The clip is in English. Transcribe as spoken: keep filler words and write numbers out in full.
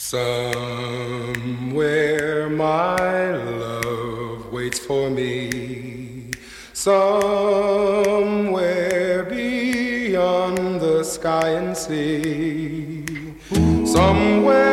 Somewhere my love waits for me. Somewhere beyond the sky and sea. Somewhere